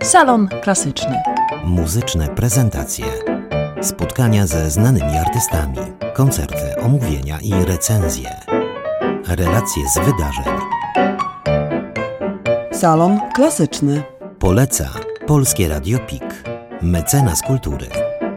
Salon Klasyczny. Muzyczne prezentacje. Spotkania ze znanymi artystami. Koncerty, omówienia i recenzje. Relacje z wydarzeń. Salon Klasyczny. Poleca Polskie Radio PIK. Mecenas kultury.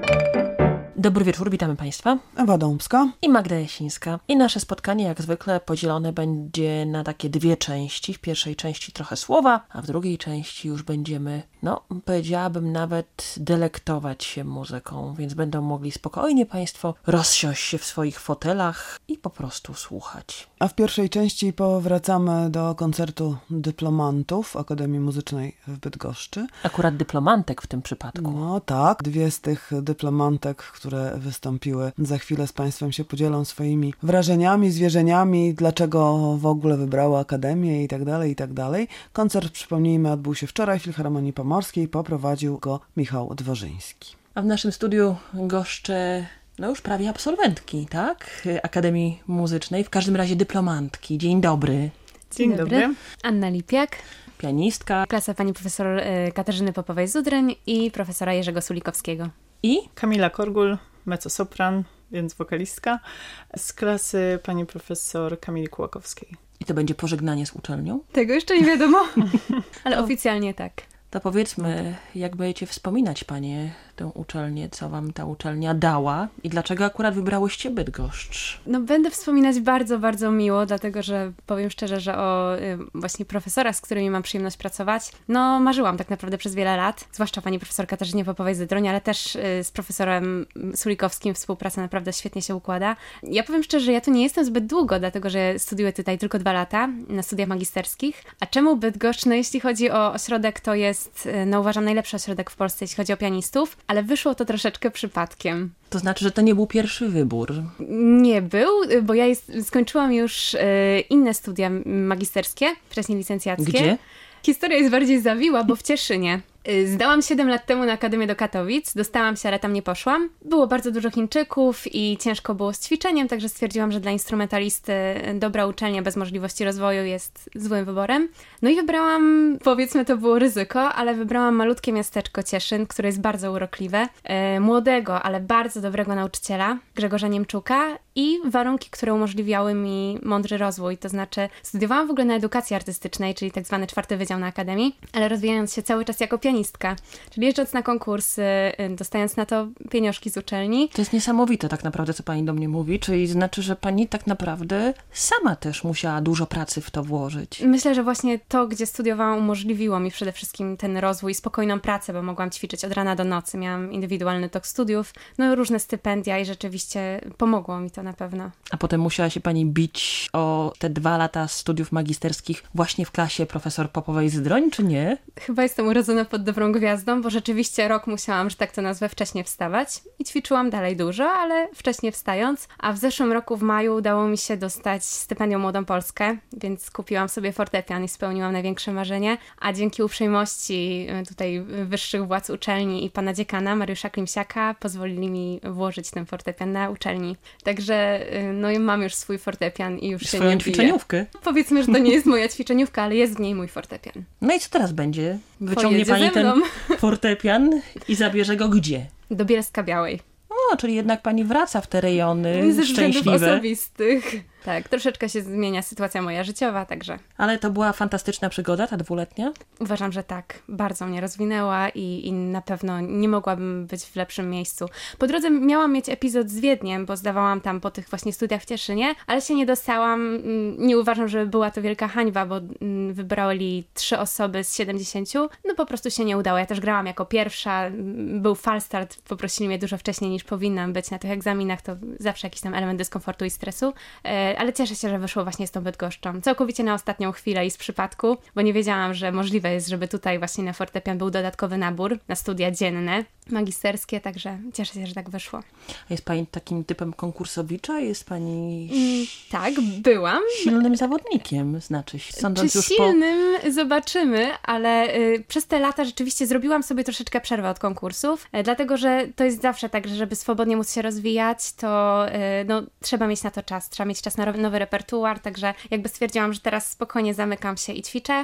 Dobry wieczór, witamy Państwa. Ewa Dąbska I Magda Jasińska. I nasze spotkanie jak zwykle podzielone będzie na takie dwie części. W pierwszej części trochę słowa, a w drugiej części już będziemy, powiedziałabym nawet delektować się muzyką, więc będą mogli spokojnie Państwo rozsiąść się w swoich fotelach i po prostu słuchać. A w pierwszej części powracamy do koncertu dyplomantów Akademii Muzycznej w Bydgoszczy. Akurat dyplomantek w tym przypadku. No tak, dwie z tych dyplomantek, które wystąpiły, za chwilę z Państwem się podzielą swoimi wrażeniami, zwierzeniami, dlaczego w ogóle wybrały Akademię i tak dalej, i tak dalej. Koncert, przypomnijmy, odbył się wczoraj w Filharmonii Pomorskiej, poprowadził go Michał Dworzyński. A w naszym studiu goszczę już prawie absolwentki, tak? Akademii Muzycznej, w każdym razie dyplomantki. Dzień dobry. Dzień dobry. Anna Lipiak. Pianistka. Klasa pani profesor Katarzyny Popowej-Zudreń i profesora Jerzego Sulikowskiego. I Kamila Korgul, mezzosopran, więc wokalistka, z klasy pani profesor Kamili Kułakowskiej. I to będzie pożegnanie z uczelnią? Tego jeszcze nie wiadomo, ale oficjalnie tak. To powiedzmy, jak będziecie wspominać Panie tę uczelnię, co Wam ta uczelnia dała i dlaczego akurat wybrałyście Bydgoszcz? Będę wspominać bardzo, bardzo miło, dlatego że powiem szczerze, że o właśnie profesorach, z którymi mam przyjemność pracować, marzyłam tak naprawdę przez wiele lat, zwłaszcza pani profesor Katarzynie Popowej-Zydroń, ale też z profesorem Sulikowskim współpraca naprawdę świetnie się układa. Ja powiem szczerze, że ja tu nie jestem zbyt długo, dlatego że studiuję tutaj tylko 2 lata na studiach magisterskich. A czemu Bydgoszcz? Jeśli chodzi o ośrodek, to jest, uważam, najlepszy ośrodek w Polsce, jeśli chodzi o pianistów, ale wyszło to troszeczkę przypadkiem. To znaczy, że to nie był pierwszy wybór? Nie był, bo ja skończyłam już inne studia magisterskie, wcześniej licencjackie. Gdzie? Historia jest bardziej zawiła, bo w Cieszynie. Zdałam 7 lat temu na Akademię do Katowic, dostałam się, ale tam nie poszłam. Było bardzo dużo Chińczyków i ciężko było z ćwiczeniem, także stwierdziłam, że dla instrumentalisty dobra uczelnia bez możliwości rozwoju jest złym wyborem. I wybrałam, powiedzmy to było ryzyko, ale wybrałam malutkie miasteczko Cieszyn, które jest bardzo urokliwe. Młodego, ale bardzo dobrego nauczyciela, Grzegorza Niemczuka i warunki, które umożliwiały mi mądry rozwój. To znaczy studiowałam w ogóle na edukacji artystycznej, czyli tak zwany 4. wydział na Akademii, ale rozwijając się cały czas jako pianistka. Czyli jeżdżąc na konkursy, dostając na to pieniążki z uczelni. To jest niesamowite tak naprawdę, co Pani do mnie mówi, czyli znaczy, że Pani tak naprawdę sama też musiała dużo pracy w to włożyć. Myślę, że właśnie to, gdzie studiowałam, umożliwiło mi przede wszystkim ten rozwój, spokojną pracę, bo mogłam ćwiczyć od rana do nocy. Miałam indywidualny tok studiów, różne stypendia i rzeczywiście pomogło mi to na pewno. A potem musiała się Pani bić o te 2 lata studiów magisterskich właśnie w klasie profesor Popowej-Zydroń, czy nie? Chyba jestem urodzona pod dobrą gwiazdą, bo rzeczywiście rok musiałam, że tak to nazwę, wcześnie wstawać i ćwiczyłam dalej dużo, ale wcześnie wstając, a w zeszłym roku w maju udało mi się dostać stypendium Młodą Polskę, więc kupiłam sobie fortepian i spełniłam największe marzenie, a dzięki uprzejmości tutaj wyższych władz uczelni i pana dziekana Mariusza Klimsiaka pozwolili mi włożyć ten fortepian na uczelni. Także mam już swój fortepian i już się nie biję. Ćwiczeniówkę? Powiedzmy, że to nie jest moja ćwiczeniówka, ale jest w niej mój fortepian. I co teraz będzie? Wyciągnie Pojedzie Pani ze mną. ten fortepian i zabierze go gdzie? Do Bielska-Białej. Czyli jednak Pani wraca w te rejony Ze względów szczęśliwe. osobistych. Tak, troszeczkę się zmienia sytuacja moja życiowa, także... Ale to była fantastyczna przygoda, ta 2-letnia? Uważam, że tak. Bardzo mnie rozwinęła i na pewno nie mogłabym być w lepszym miejscu. Po drodze miałam mieć epizod z Wiedniem, bo zdawałam tam po tych właśnie studiach w Cieszynie, ale się nie dostałam. Nie uważam, że była to wielka hańba, bo wybrali 3 osoby z 70. Po prostu się nie udało. Ja też grałam jako pierwsza. Był falstart, poprosili mnie dużo wcześniej niż powinnam być na tych egzaminach. To zawsze jakiś tam element dyskomfortu i stresu. Ale cieszę się, że wyszło właśnie z tą Bydgoszczą. Całkowicie na ostatnią chwilę i z przypadku, bo nie wiedziałam, że możliwe jest, żeby tutaj właśnie na fortepian był dodatkowy nabór na studia dzienne, magisterskie, także cieszę się, że tak wyszło. Jest Pani takim typem konkursowicza? Jest Pani Tak, byłam. silnym zawodnikiem, znaczy się. Sądząc Czy już silnym? Zobaczymy, ale przez te lata rzeczywiście zrobiłam sobie troszeczkę przerwę od konkursów, dlatego, że to jest zawsze tak, że żeby swobodnie móc się rozwijać, to trzeba mieć na to czas, trzeba mieć czas na nowy repertuar, także jakby stwierdziłam, że teraz spokojnie zamykam się i ćwiczę.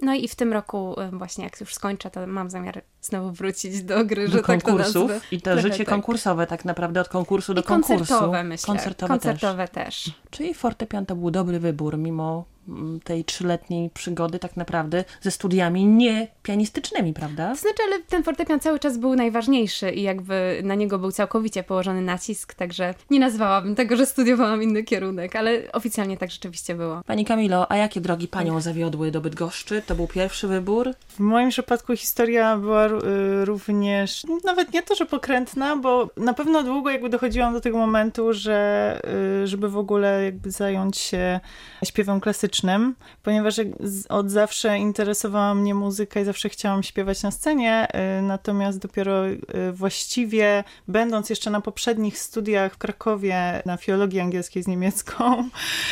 No i w tym roku właśnie, jak już skończę, to mam zamiar znowu wrócić do gry, że do tak to konkursów. nazwę. I to życie konkursowe tak naprawdę od konkursu do konkursu. Koncertowe, myślę. Koncertowe też. Czyli fortepian to był dobry wybór, mimo tej 3-letniej przygody tak naprawdę ze studiami nie pianistycznymi, prawda? To znaczy, ale ten fortepian cały czas był najważniejszy i jakby na niego był całkowicie położony nacisk, także nie nazwałabym tego, że studiowałam inny kierunek, ale oficjalnie tak rzeczywiście było. Pani Kamilo, a jakie drogi panią zawiodły do Bydgoszczy? To był pierwszy wybór? W moim przypadku historia była również, nawet nie to, że pokrętna, bo na pewno długo jakby dochodziłam do tego momentu, że żeby w ogóle jakby zająć się śpiewem klasycznym, ponieważ od zawsze interesowała mnie muzyka i zawsze chciałam śpiewać na scenie, natomiast dopiero właściwie będąc jeszcze na poprzednich studiach w Krakowie na filologii angielskiej z niemiecką,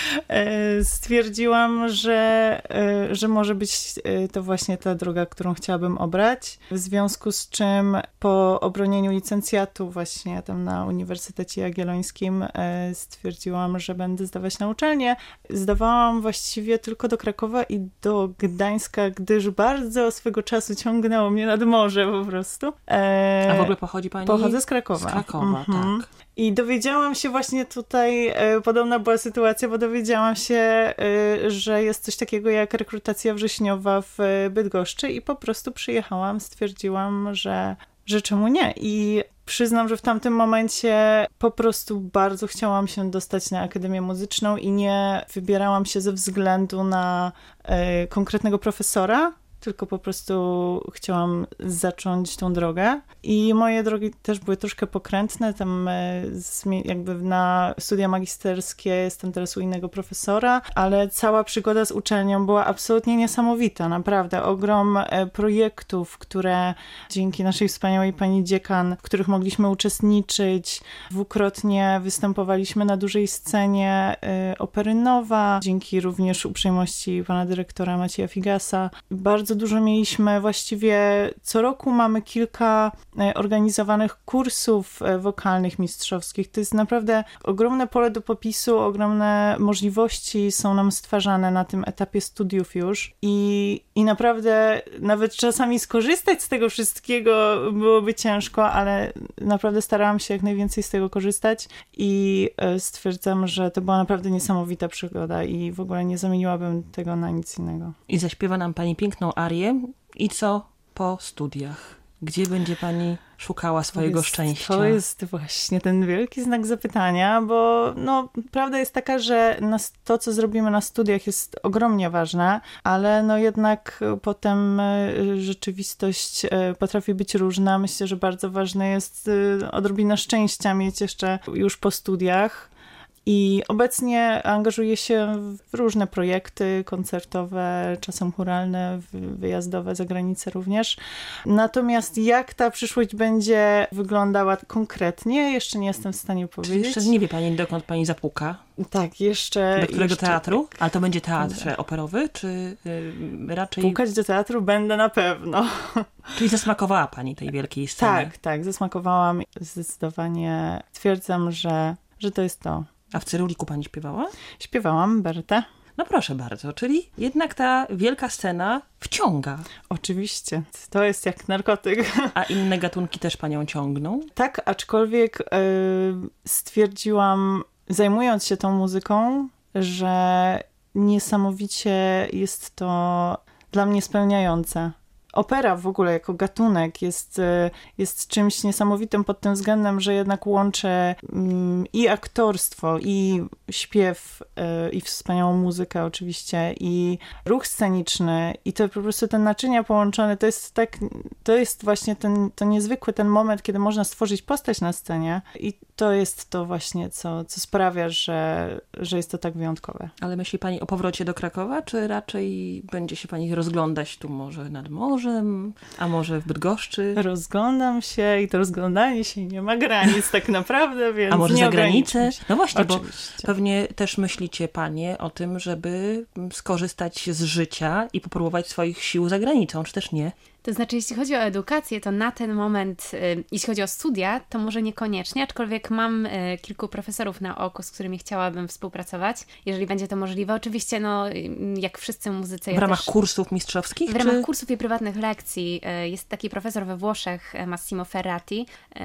stwierdziłam, że może być to właśnie ta droga, którą chciałabym obrać. W związku z czym po obronieniu licencjatu właśnie tam na Uniwersytecie Jagiellońskim stwierdziłam, że będę zdawać na uczelnię. Zdawałam właściwie tylko do Krakowa i do Gdańska, gdyż bardzo swego czasu ciągnęło mnie nad morze po prostu. A w ogóle pochodzi pani? Pochodzę z Krakowa. Z Krakowa, tak. I dowiedziałam się właśnie tutaj, podobna była sytuacja, bo dowiedziałam się, że jest coś takiego jak rekrutacja wrześniowa w Bydgoszczy i po prostu przyjechałam, stwierdziłam, że czemu nie? I przyznam, że w tamtym momencie po prostu bardzo chciałam się dostać na Akademię Muzyczną i nie wybierałam się ze względu na konkretnego profesora, tylko po prostu chciałam zacząć tą drogę. I moje drogi też były troszkę pokrętne. Tam jakby na studia magisterskie jestem teraz u innego profesora, ale cała przygoda z uczelnią była absolutnie niesamowita. Naprawdę ogrom projektów, które dzięki naszej wspaniałej pani dziekan, w których mogliśmy uczestniczyć. Dwukrotnie występowaliśmy na dużej scenie Opery Nowa, dzięki również uprzejmości pana dyrektora Macieja Figasa. Bardzo dużo mieliśmy, właściwie co roku mamy kilka organizowanych kursów wokalnych mistrzowskich. To jest naprawdę ogromne pole do popisu, ogromne możliwości są nam stwarzane na tym etapie studiów już i naprawdę nawet czasami skorzystać z tego wszystkiego byłoby ciężko, ale naprawdę starałam się jak najwięcej z tego korzystać i stwierdzam, że to była naprawdę niesamowita przygoda i w ogóle nie zamieniłabym tego na nic innego. I zaśpiewa nam pani piękną arię. I co po studiach? Gdzie będzie pani szukała swojego szczęścia? To jest właśnie ten wielki znak zapytania, bo prawda jest taka, że to, co zrobimy na studiach jest ogromnie ważne, ale jednak potem rzeczywistość potrafi być różna. Myślę, że bardzo ważne jest odrobina szczęścia mieć jeszcze już po studiach. I obecnie angażuję się w różne projekty koncertowe, czasem chóralne, wyjazdowe, za granicę również. Natomiast jak ta przyszłość będzie wyglądała konkretnie, jeszcze nie jestem w stanie powiedzieć. Czyli jeszcze nie wie pani, dokąd pani zapuka? Tak, jeszcze... Do którego teatru? Ale to będzie teatr operowy, czy raczej... Pukać do teatru będę na pewno. Czyli zasmakowała pani tej wielkiej sceny? Tak, zasmakowałam. Zdecydowanie twierdzam, że to jest to. A w Cyruliku pani śpiewała? Śpiewałam Bertę. No proszę bardzo, czyli jednak ta wielka scena wciąga. Oczywiście, to jest jak narkotyk. A inne gatunki też panią ciągną? Tak, aczkolwiek stwierdziłam, zajmując się tą muzyką, że niesamowicie jest to dla mnie spełniające. Opera w ogóle jako gatunek jest czymś niesamowitym pod tym względem, że jednak łączy i aktorstwo, i śpiew, i wspaniałą muzykę oczywiście, i ruch sceniczny, i to po prostu te naczynia połączone, to jest właśnie to niezwykły ten moment, kiedy można stworzyć postać na scenie i to jest to właśnie, co sprawia, że jest to tak wyjątkowe. Ale myśli pani o powrocie do Krakowa, czy raczej będzie się pani rozglądać tu może nad morzem, a może w Bydgoszczy? Rozglądam się i to rozglądanie się nie ma granic tak naprawdę, więc a może nie za granicę? No właśnie, oczywiście. Bo pewnie też myślicie panie o tym, żeby skorzystać z życia i popróbować swoich sił za granicą, czy też nie? To znaczy, jeśli chodzi o edukację, to na ten moment, jeśli chodzi o studia, to może niekoniecznie, aczkolwiek mam kilku profesorów na oku, z którymi chciałabym współpracować, jeżeli będzie to możliwe. Oczywiście, no, jak wszyscy muzycy... W ramach kursów mistrzowskich? W ramach kursów i prywatnych lekcji. Jest taki profesor we Włoszech, Massimo Ferrati,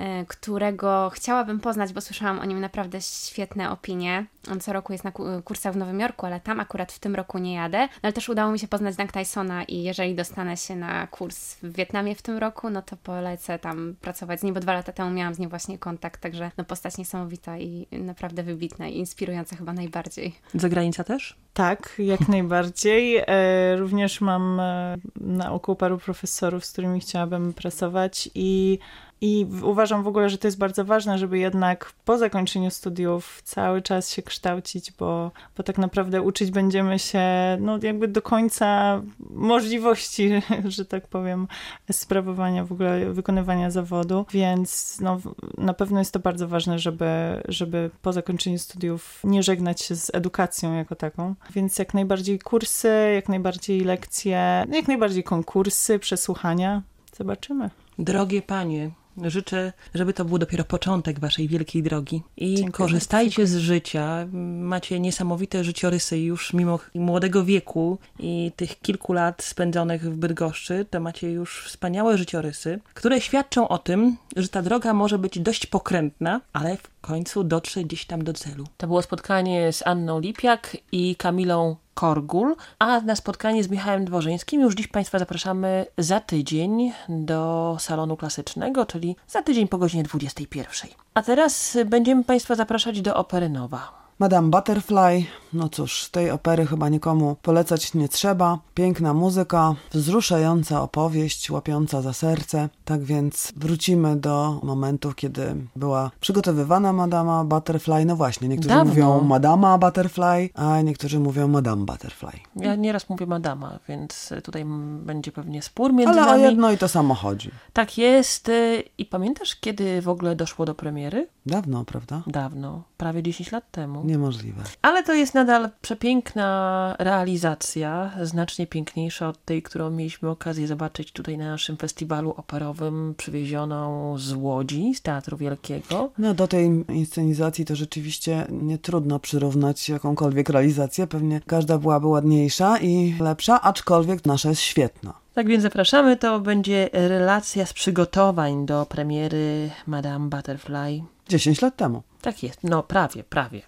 którego chciałabym poznać, bo słyszałam o nim naprawdę świetne opinie. On co roku jest na kursach w Nowym Jorku, ale tam akurat w tym roku nie jadę. No, ale też udało mi się poznać Doug Tysona i jeżeli dostanę się na kurs w Wietnamie w tym roku, no to polecę tam pracować z nim, bo 2 lata temu miałam z nim właśnie kontakt, także no postać niesamowita i naprawdę wybitna i inspirująca chyba najbardziej. Zagranica też? Tak, jak najbardziej. Również mam na oku paru profesorów, z którymi chciałabym pracować i uważam w ogóle, że to jest bardzo ważne, żeby jednak po zakończeniu studiów cały czas się kształcić, bo tak naprawdę uczyć będziemy się no jakby do końca możliwości, że tak powiem, sprawowania w ogóle, wykonywania zawodu, więc no, na pewno jest to bardzo ważne, żeby po zakończeniu studiów nie żegnać się z edukacją jako taką, więc jak najbardziej kursy, jak najbardziej lekcje, jak najbardziej konkursy, przesłuchania, zobaczymy. Drogie panie, życzę, żeby to był dopiero początek waszej wielkiej drogi. I Dziękuję. korzystajcie z życia. Macie niesamowite życiorysy już mimo młodego wieku i tych kilku lat spędzonych w Bydgoszczy, to macie już wspaniałe życiorysy, które świadczą o tym, że ta droga może być dość pokrętna, ale w końcu dotrze gdzieś tam do celu. To było spotkanie z Anną Lipiak i Kamilą Korgul, a na spotkanie z Michałem Dworzyńskim już dziś Państwa zapraszamy za tydzień do salonu klasycznego, czyli za tydzień po godzinie 21. A teraz będziemy Państwa zapraszać do Opery Nowa. Madame Butterfly, no cóż, tej opery chyba nikomu polecać nie trzeba. Piękna muzyka, wzruszająca opowieść, łapiąca za serce. Tak więc wrócimy do momentów, kiedy była przygotowywana Madama Butterfly. No właśnie, niektórzy mówią Madama Butterfly, a niektórzy mówią Madame Butterfly. Ja nieraz mówię Madama, więc tutaj będzie pewnie spór między nami. Ale o jedno i to samo chodzi. Tak jest. I pamiętasz, kiedy w ogóle doszło do premiery? Dawno, prawda? Dawno, prawie 10 lat temu. Niemożliwe. Ale to jest nadal przepiękna realizacja, znacznie piękniejsza od tej, którą mieliśmy okazję zobaczyć tutaj na naszym festiwalu operowym, przywiezioną z Łodzi, z Teatru Wielkiego. No do tej inscenizacji to rzeczywiście nie trudno przyrównać jakąkolwiek realizację. Pewnie każda byłaby ładniejsza i lepsza, aczkolwiek nasza jest świetna. Tak więc zapraszamy, to będzie relacja z przygotowań do premiery Madame Butterfly. 10 lat temu. Tak jest, no prawie.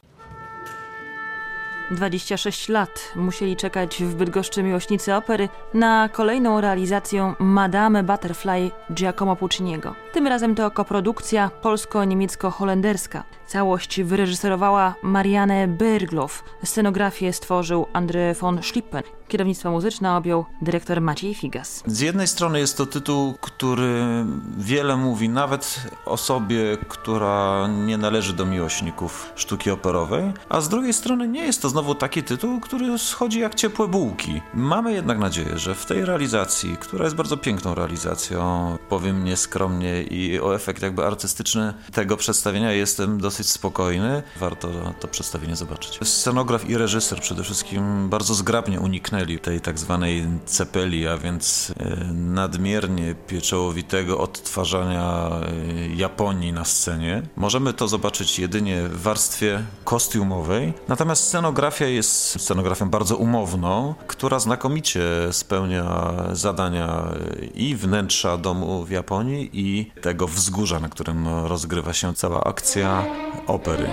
26 lat musieli czekać w Bydgoszczy miłośnicy opery na kolejną realizację Madame Butterfly Giacomo Pucciniego. Tym razem to koprodukcja polsko-niemiecko-holenderska. Całość wyreżyserowała Marianne Bergloff. Scenografię stworzył André von Schlippen. Kierownictwo muzyczne objął dyrektor Maciej Figas. Z jednej strony jest to tytuł, który wiele mówi nawet osobie, która nie należy do miłośników sztuki operowej, a z drugiej strony nie jest to znowu taki tytuł, który schodzi jak ciepłe bułki. Mamy jednak nadzieję, że w tej realizacji, która jest bardzo piękną realizacją, powiem nieskromnie, i o efekt jakby artystyczny tego przedstawienia jestem dosyć spokojny. Warto to przedstawienie zobaczyć. Scenograf i reżyser przede wszystkim bardzo zgrabnie uniknęli tej tak zwanej cepeli, a więc nadmiernie pieczołowitego odtwarzania Japonii na scenie. Możemy to zobaczyć jedynie w warstwie kostiumowej, natomiast scenografia jest scenografią bardzo umowną, która znakomicie spełnia zadania i wnętrza domu w Japonii, i tego wzgórza, na którym rozgrywa się cała akcja opery.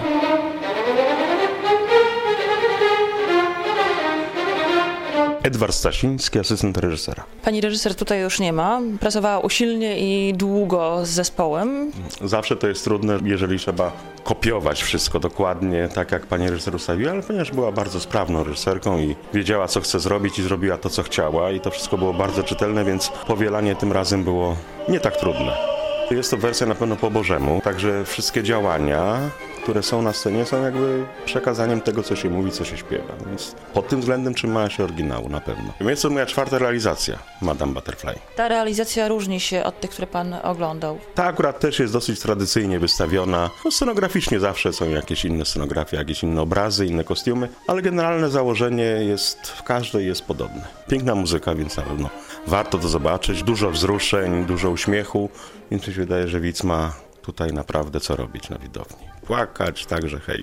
Edward Stasiński, asystent reżysera. Pani reżyser tutaj już nie ma. Pracowała usilnie i długo z zespołem. Zawsze to jest trudne, jeżeli trzeba kopiować wszystko dokładnie, tak jak pani reżyser ustawiła, ale ponieważ była bardzo sprawną reżyserką i wiedziała, co chce zrobić, i zrobiła to, co chciała, i to wszystko było bardzo czytelne, więc powielanie tym razem było nie tak trudne. Jest to wersja na pewno po Bożemu, także wszystkie działania które są na scenie, są jakby przekazaniem tego, co się mówi, co się śpiewa. Więc pod tym względem trzymała się oryginału na pewno. Jest to moja 4. realizacja Madame Butterfly. Ta realizacja różni się od tych, które pan oglądał. Ta akurat też jest dosyć tradycyjnie wystawiona. No, scenograficznie zawsze są jakieś inne scenografie, jakieś inne obrazy, inne kostiumy, ale generalne założenie jest, w każdej jest podobne. Piękna muzyka, więc na pewno warto to zobaczyć. Dużo wzruszeń, dużo uśmiechu, więc mi się wydaje, że widz ma tutaj naprawdę co robić na widowni. Płakać, także hej.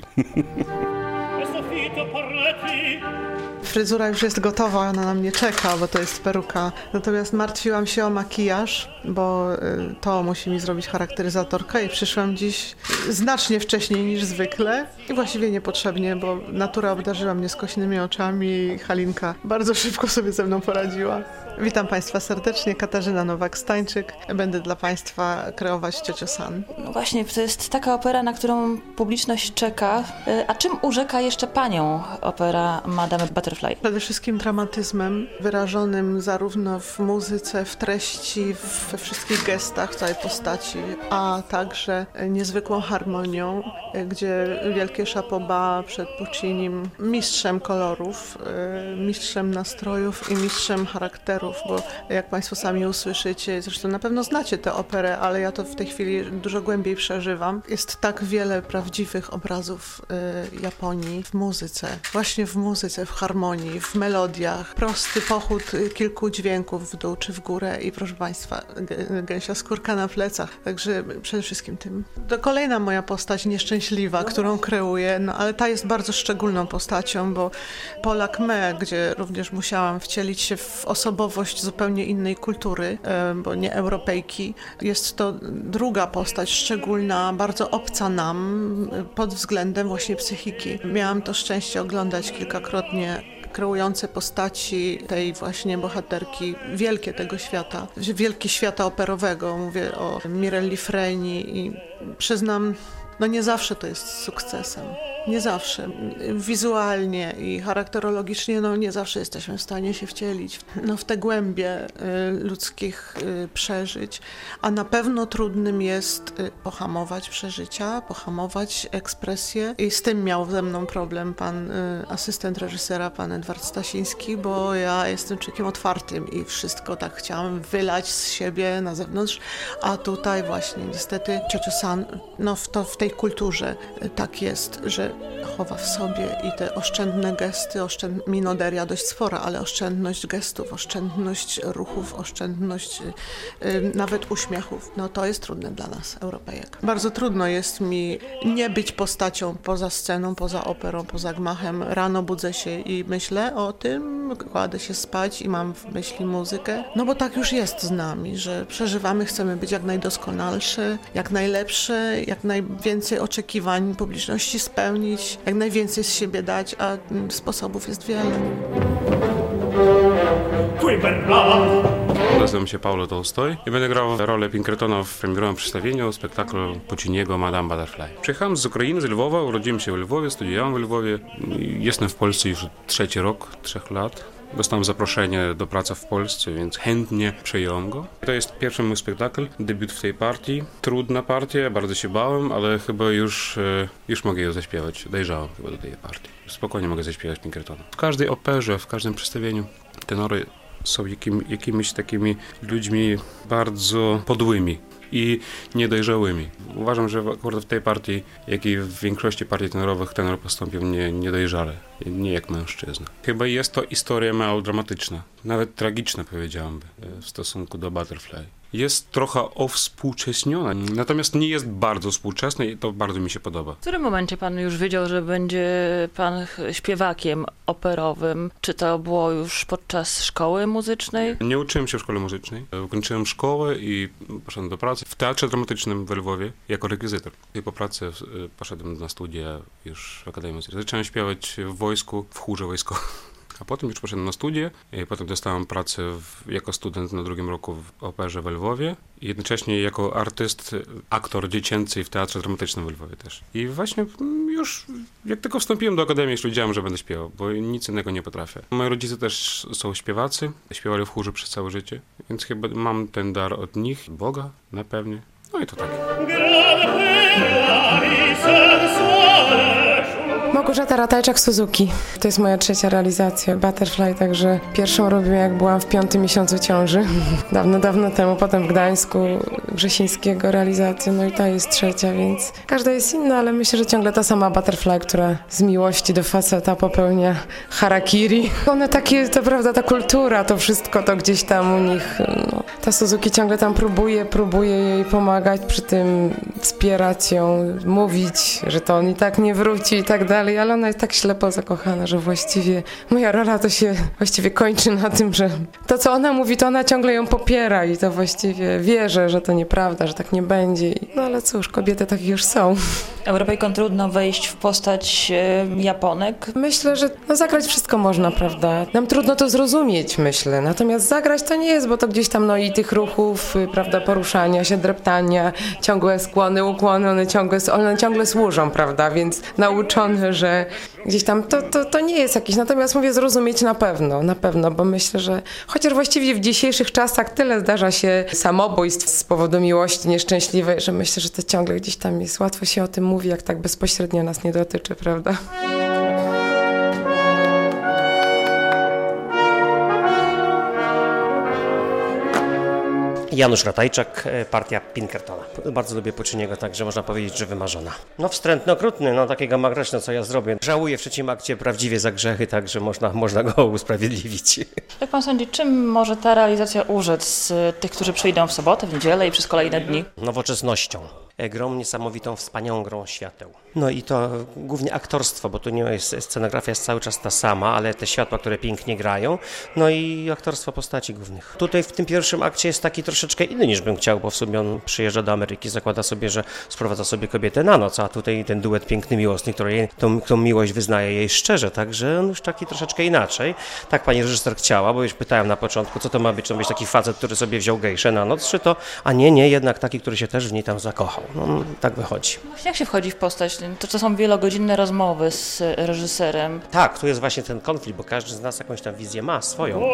Fryzura już jest gotowa, ona na mnie czeka, bo to jest peruka. Natomiast martwiłam się o makijaż, bo to musi mi zrobić charakteryzatorka i przyszłam dziś znacznie wcześniej niż zwykle i właściwie niepotrzebnie, bo natura obdarzyła mnie skośnymi oczami i Halinka bardzo szybko sobie ze mną poradziła. Witam Państwa serdecznie, Katarzyna Nowak-Stańczyk. Będę dla Państwa kreować Ciocio San. No właśnie, to jest taka opera, na którą publiczność czeka. A czym urzeka jeszcze Panią opera Madame Butterfly? Przede wszystkim dramatyzmem wyrażonym zarówno w muzyce, w treści, we wszystkich gestach całej postaci, a także niezwykłą harmonią, gdzie wielkie chapeau bas przed Puccinim, mistrzem kolorów, mistrzem nastrojów i mistrzem charakteru. Bo jak Państwo sami usłyszycie, zresztą na pewno znacie tę operę, ale ja to w tej chwili dużo głębiej przeżywam. Jest tak wiele prawdziwych obrazów Japonii w muzyce, właśnie w muzyce, w harmonii, w melodiach. Prosty pochód kilku dźwięków w dół czy w górę i proszę Państwa, gęsia skórka na plecach. Także przede wszystkim tym. To kolejna moja postać nieszczęśliwa, którą kreuję, no ale ta jest bardzo szczególną postacią, bo Polak Me, gdzie również musiałam wcielić się w osobowość zupełnie innej kultury, bo nie Europejki. Jest to druga postać szczególna, bardzo obca nam pod względem właśnie psychiki. Miałam to szczęście oglądać kilkakrotnie kreujące postaci tej właśnie bohaterki, wielkie tego świata, wielkie świata operowego. Mówię o Mirelli Freni i przyznam, no nie zawsze to jest sukcesem. Nie zawsze. Wizualnie i charakterologicznie nie zawsze jesteśmy w stanie się wcielić w te głębie ludzkich przeżyć, a na pewno trudnym jest pohamować przeżycia, pohamować ekspresję i z tym miał ze mną problem pan asystent reżysera, pan Edward Stasiński, bo ja jestem człowiekiem otwartym i wszystko tak chciałam wylać z siebie na zewnątrz, a tutaj właśnie niestety Ciocio San, w tej kulturze tak jest, że chowa w sobie i te oszczędne gesty, minoderia dość spora, ale oszczędność gestów, oszczędność ruchów, oszczędność nawet uśmiechów. To jest trudne dla nas, Europejek. Bardzo trudno jest mi nie być postacią poza sceną, poza operą, poza gmachem. Rano budzę się i myślę o tym, kładę się spać i mam w myśli muzykę. Bo tak już jest z nami, że przeżywamy, chcemy być jak najdoskonalsze, jak najlepsze, jak najwięcej oczekiwań publiczności spełnić, jak najwięcej z siebie dać, a sposobów jest wiele. Nazywam się Paulo Tolstoj i będę grał rolę Pinkertona w premierowym przedstawieniu spektaklu Pucciniego Madame Butterfly. Przyjechałem z Ukrainy, z Lwowa, urodziłem się w Lwowie, studiowałem w Lwowie. Jestem w Polsce już 3 rok, 3 lat. Dostałem zaproszenie do pracy w Polsce, więc chętnie przyjąłem go. To jest pierwszy mój spektakl, debiut w tej partii. Trudna partia, bardzo się bałem, ale chyba już mogę ją zaśpiewać. Dojrzałem chyba do tej partii. Spokojnie mogę zaśpiewać Pinkertona. W każdej operze, w każdym przedstawieniu tenory są jakimiś takimi ludźmi bardzo podłymi i niedojrzałymi. Uważam, że akurat w tej partii, jak i w większości partii tenorowych, tenor postąpił niedojrzale, nie jak mężczyzna. Chyba jest to historia melodramatyczna, nawet tragiczna, powiedziałbym, w stosunku do Butterfly. Jest trochę owspółcześniona, natomiast nie jest bardzo współczesna i to bardzo mi się podoba. W którym momencie pan już wiedział, że będzie pan śpiewakiem operowym? Czy to było już podczas szkoły muzycznej? Nie uczyłem się w szkole muzycznej. Ukończyłem szkołę i poszedłem do pracy w Teatrze Dramatycznym w Lwowie jako rekwizytor. I po pracy poszedłem na studia już w Akademii Muzycznej. Zacząłem śpiewać w wojsku, w chórze wojskowym. A potem już poszedłem na studia i potem dostałem pracę jako student na 2. roku w operze w Lwowie i jednocześnie jako aktor dziecięcy w Teatrze Dramatycznym w Lwowie też. I właśnie już jak tylko wstąpiłem do akademii, już wiedziałem, że będę śpiewał, bo nic innego nie potrafię. Moi rodzice też są śpiewacy, śpiewali w chórze przez całe życie, więc chyba mam ten dar od nich, Boga na pewno. No i to tak. Małgorzata Ratajczak-Suzuki. To jest moja trzecia realizacja Butterfly, także pierwszą robiłam jak byłam w 5. miesiącu ciąży. Dawno temu, potem w Gdańsku Grzesińskiego realizację, no i ta jest trzecia, więc każda jest inna, ale myślę, że ciągle ta sama Butterfly, która z miłości do faceta popełnia harakiri. One takie, to prawda, ta kultura, to wszystko to gdzieś tam u nich, no. Ta Suzuki ciągle tam próbuje jej pomagać, przy tym wspierać ją, mówić, że to on i tak nie wróci i tak dalej, ale ona jest tak ślepo zakochana, że właściwie moja rola to się właściwie kończy na tym, że to, co ona mówi, to ona ciągle ją popiera i to właściwie wierzę, że to nieprawda, że tak nie będzie. No ale cóż, kobiety takie już są. Europejkom trudno wejść w postać Japonek. Myślę, że zagrać wszystko można, prawda? Nam trudno to zrozumieć, myślę. Natomiast zagrać to nie jest, bo to gdzieś tam i tych ruchów, prawda, poruszania się, dreptania, ciągłe skłony, ukłony, one ciągle służą, prawda? Więc nauczone, że gdzieś tam to nie jest jakieś. Natomiast mówię, zrozumieć na pewno, bo myślę, że chociaż właściwie w dzisiejszych czasach tyle zdarza się samobójstw z powodu miłości nieszczęśliwej, że myślę, że to ciągle gdzieś tam jest. Łatwo się o tym mówi, jak tak bezpośrednio nas nie dotyczy, prawda? Janusz Ratajczak, partia Pinkertona. Bardzo lubię Pucciniego, także można powiedzieć, że wymarzona. No wstrętny, okrutny, no takiego ma grać, no co ja zrobię. Żałuję w trzecim akcie prawdziwie za grzechy, także można go usprawiedliwić. Jak pan sądzi, czym może ta realizacja urzec tych, którzy przyjdą w sobotę, w niedzielę i przez kolejne dni? Nowoczesnością. Grą niesamowitą, wspaniałą grą świateł. No i to głównie aktorstwo, bo tu nie jest, scenografia jest cały czas ta sama, ale te światła, które pięknie grają, no i aktorstwo postaci głównych. Tutaj w tym pierwszym akcie jest taki troszeczkę inny niż bym chciał, bo w sumie on przyjeżdża do Ameryki, zakłada sobie, że sprowadza sobie kobietę na noc, a tutaj ten duet piękny, miłosny, który tą miłość wyznaje jej szczerze, także on już taki troszeczkę inaczej. Tak pani reżyser chciała, bo już pytałem na początku, co to ma być, taki facet, który sobie wziął gejszę na noc, czy to, a nie, jednak taki, który się też w niej tam zakochał. No, tak wychodzi. Jak się wchodzi w postać? To są wielogodzinne rozmowy z reżyserem. Tak, tu jest właśnie ten konflikt, bo każdy z nas jakąś tam wizję ma swoją.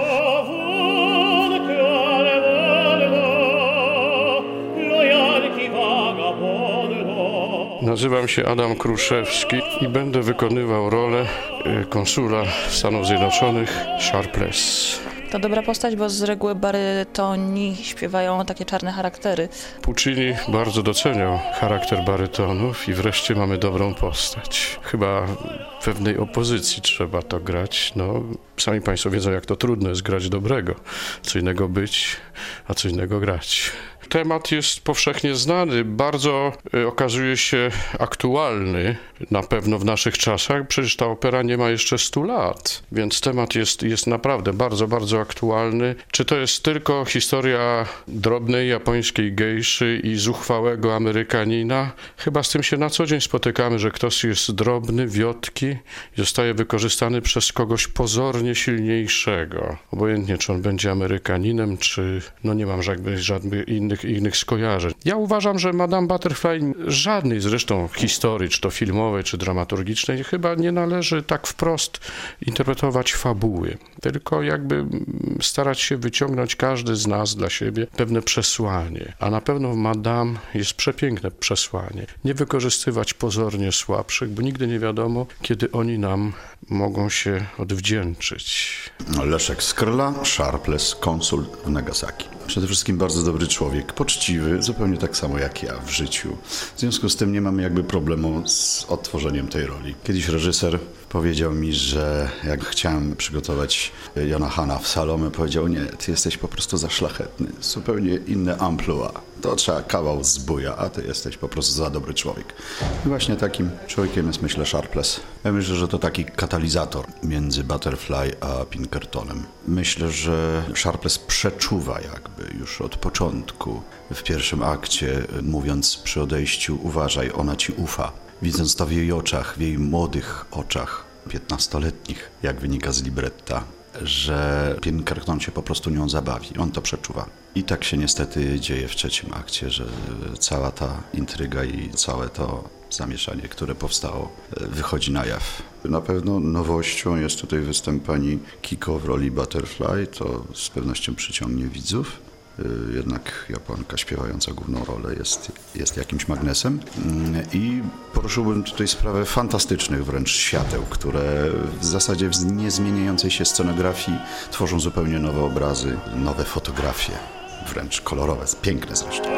Nazywam się Adam Kruszewski i będę wykonywał rolę konsula Stanów Zjednoczonych Sharpless. To dobra postać, bo z reguły barytoni śpiewają takie czarne charaktery. Puccini bardzo doceniał charakter barytonów i wreszcie mamy dobrą postać. Chyba w pewnej opozycji trzeba to grać. No, sami państwo wiedzą, jak to trudno jest grać dobrego. Co innego być, a co innego grać. Temat jest powszechnie znany, bardzo okazuje się aktualny, na pewno w naszych czasach. Przecież ta opera nie ma jeszcze 100 lat, więc temat jest naprawdę bardzo, bardzo aktualny. Czy to jest tylko historia drobnej japońskiej gejszy i zuchwałego Amerykanina? Chyba z tym się na co dzień spotykamy, że ktoś jest drobny, wiotki i zostaje wykorzystany przez kogoś pozornie silniejszego. Obojętnie, czy on będzie Amerykaninem, czy no nie mam żadnych innych skojarzeń. Ja uważam, że Madame Butterfly żadnej zresztą historii, czy to filmowej, czy dramaturgicznej, chyba nie należy tak wprost interpretować fabuły, tylko jakby starać się wyciągnąć każdy z nas dla siebie pewne przesłanie. A na pewno w Madame jest przepiękne przesłanie. Nie wykorzystywać pozornie słabszych, bo nigdy nie wiadomo, kiedy oni nam mogą się odwdzięczyć. Leszek Skrla, Sharpless, konsul w Nagasaki. Przede wszystkim bardzo dobry człowiek, poczciwy, zupełnie tak samo jak ja w życiu. W związku z tym nie mamy jakby problemu z odtworzeniem tej roli. Kiedyś reżyser powiedział mi, że jak chciałem przygotować Jana Hana w Salome, powiedział: nie, ty jesteś po prostu za szlachetny, zupełnie inne amplua. To trzeba kawał zbuja, a ty jesteś po prostu za dobry człowiek. I właśnie takim człowiekiem jest, myślę, Sharpless. Ja myślę, że to taki katalizator między Butterfly a Pinkertonem. Myślę, że Sharpless przeczuwa jakby już od początku w pierwszym akcie, mówiąc przy odejściu: uważaj, ona ci ufa. Widząc to w jej oczach, w jej młodych oczach, 15-letnich, jak wynika z libretta, że Pinkerton się po prostu nią zabawi. On to przeczuwa. I tak się niestety dzieje w trzecim akcie, że cała ta intryga i całe to zamieszanie, które powstało, wychodzi na jaw. Na pewno nowością jest tutaj występ pani Kiko w roli Butterfly. To z pewnością przyciągnie widzów. Jednak Japonka śpiewająca główną rolę jest jakimś magnesem. I poruszyłbym tutaj sprawę fantastycznych wręcz świateł, które w zasadzie w niezmieniającej się scenografii tworzą zupełnie nowe obrazy, nowe fotografie, wręcz kolorowe, piękne zresztą.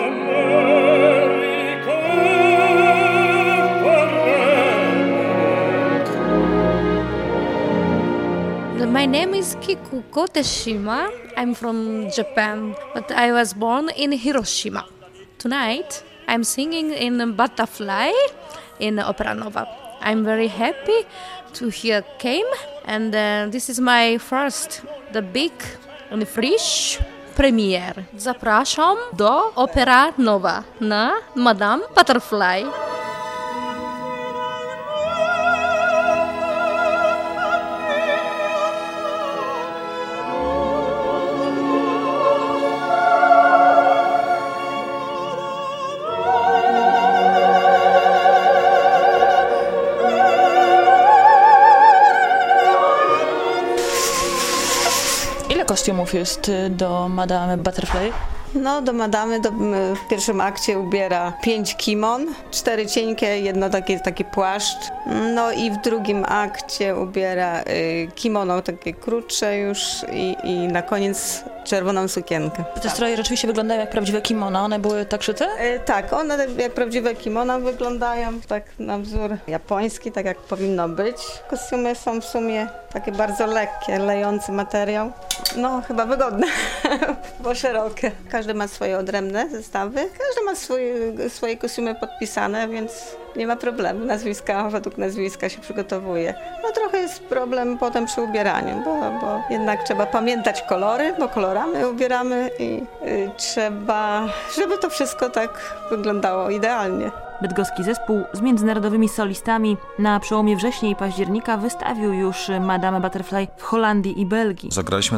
My name is Kikuko Teshima. I'm from Japan, but I was born in Hiroshima. Tonight, I'm singing in Butterfly in Opera Nova. I'm very happy to here came, and this is my first, the big and fresh premiere. Zapraszam do Opera Nova na Madame Butterfly. Kostiumów jest do Madame Butterfly? No, do Madamy w pierwszym akcie ubiera 5 kimon, 4 cienkie, jedno taki płaszcz. No i w drugim akcie ubiera kimono takie krótsze już i na koniec czerwoną sukienkę. Te stroje rzeczywiście wyglądają jak prawdziwe kimono, one były tak szyte? Tak, one jak prawdziwe kimono wyglądają, tak na wzór japoński, tak jak powinno być. Kostiumy są w sumie takie bardzo lekkie, lejący materiał. No, chyba wygodne, bo szerokie. Każdy ma swoje odrębne zestawy, każdy ma swoje kostiumy podpisane, więc nie ma problemu. Według nazwiska się przygotowuje. No trochę jest problem potem przy ubieraniu, bo jednak trzeba pamiętać kolory, bo kolorami ubieramy i trzeba, żeby to wszystko tak wyglądało idealnie. Bydgoski zespół z międzynarodowymi solistami na przełomie września i października wystawił już Madame Butterfly w Holandii i Belgii. Zagraliśmy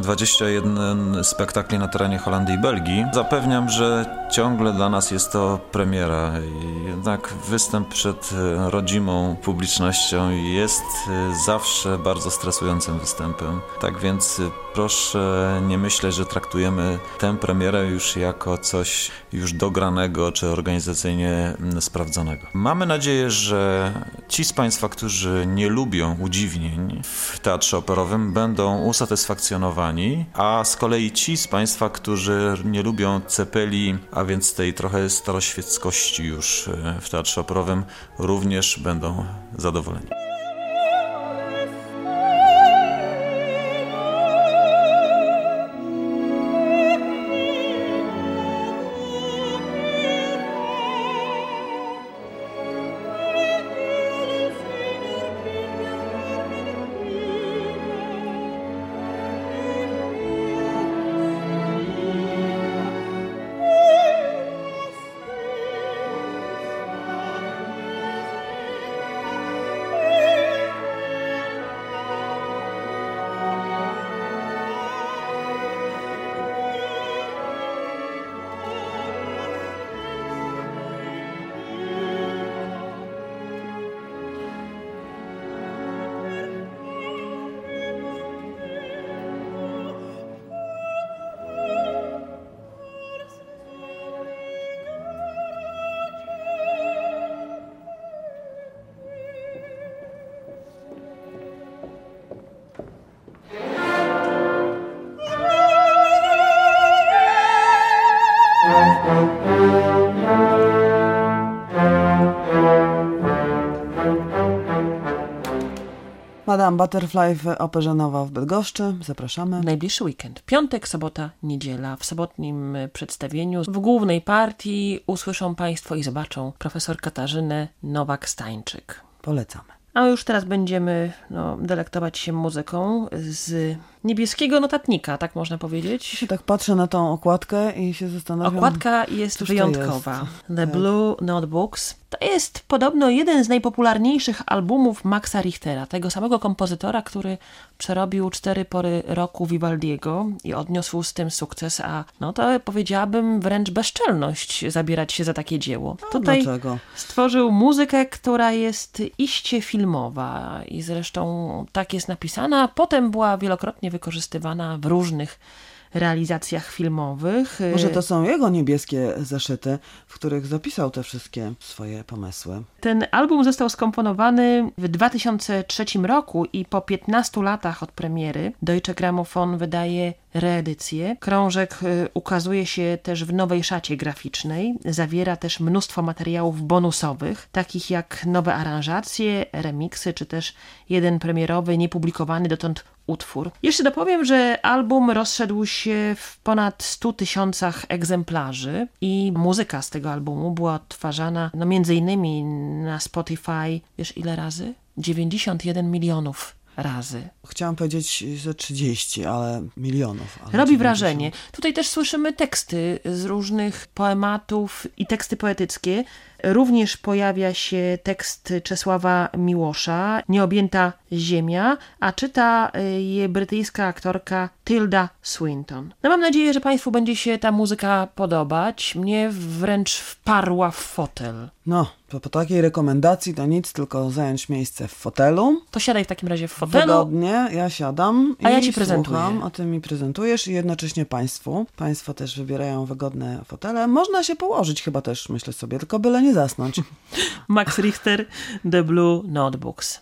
21 spektakli na terenie Holandii i Belgii. Zapewniam, że ciągle dla nas jest to premiera. Jednak występ przed rodzimą publicznością jest zawsze bardzo stresującym występem. Tak więc proszę nie myśleć, że traktujemy tę premierę już jako coś już dogranego czy organizacyjnie sprawdzonego. Mamy nadzieję, że ci z Państwa, którzy nie lubią udziwnień w teatrze operowym, będą usatysfakcjonowani, a z kolei ci z Państwa, którzy nie lubią cepeli, a więc tej trochę staroświeckości już w teatrze operowym, również będą zadowoleni. Madame Butterfly w Operze Nowa w Bydgoszczy. Zapraszamy. Najbliższy weekend. Piątek, sobota, niedziela. W sobotnim przedstawieniu w głównej partii usłyszą Państwo i zobaczą profesor Katarzynę Nowak-Stańczyk. Polecamy. A już teraz będziemy delektować się muzyką z niebieskiego notatnika, tak można powiedzieć. Tak patrzę na tą okładkę i się zastanawiam. Okładka jest wyjątkowa. The Blue Notebooks. To jest podobno jeden z najpopularniejszych albumów Maxa Richtera, tego samego kompozytora, który przerobił 4 pory roku Vivaldiego i odniósł z tym sukces, a no to powiedziałabym wręcz bezczelność zabierać się za takie dzieło. Tutaj dlaczego? Stworzył muzykę, która jest iście filmowa i zresztą tak jest napisana, potem była wielokrotnie wykorzystywana w różnych realizacjach filmowych. Może to są jego niebieskie zeszyty, w których zapisał te wszystkie swoje pomysły. Ten album został skomponowany w 2003 roku i po 15 latach od premiery Deutsche Grammophon wydaje reedycję. Krążek ukazuje się też w nowej szacie graficznej. Zawiera też mnóstwo materiałów bonusowych, takich jak nowe aranżacje, remiksy, czy też jeden premierowy, niepublikowany dotąd utwór. Jeszcze dopowiem, że album rozszedł się w ponad 100 000 egzemplarzy i muzyka z tego albumu była odtwarzana między innymi na Spotify, wiesz ile razy? 91 milionów razy. Chciałam powiedzieć, że 30, ale milionów. Ale Robi wrażenie. Tutaj też słyszymy teksty z różnych poematów i teksty poetyckie. Również pojawia się tekst Czesława Miłosza, Nieobjęta ziemia, a czyta je brytyjska aktorka Tilda Swinton. No mam nadzieję, że Państwu będzie się ta muzyka podobać. Mnie wręcz wparła w fotel. No, to po takiej rekomendacji to nic, tylko zająć miejsce w fotelu. To siadaj w takim razie w fotelu. Wygodnie, ja siadam a ja ci prezentuję. Słucham, a ty mi prezentujesz i jednocześnie Państwu. Państwo też wybierają wygodne fotele. Można się położyć chyba też, myślę sobie, tylko byle nie zasnąć. Max Richter, The Blue Notebooks.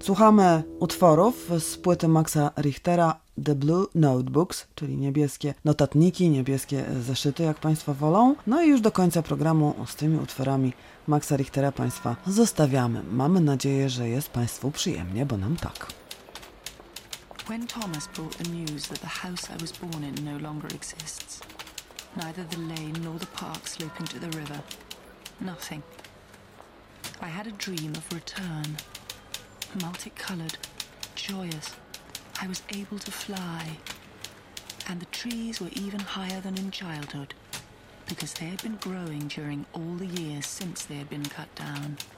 Słuchamy utworów z płyty Maxa Richtera The Blue Notebooks, czyli niebieskie notatniki, niebieskie zeszyty, jak Państwo wolą. No i już do końca programu z tymi utworami Maxa Richtera Państwa zostawiamy. Mamy nadzieję, że jest Państwu przyjemnie, bo nam tak. When Thomas brought the news that the house I was born in no longer exists, neither the lane nor the park sloping to the river, nothing. I had a dream of return, multicolored, joyous. I was able to fly, and the trees were even higher than in childhood, because they had been growing during all the years since they had been cut down.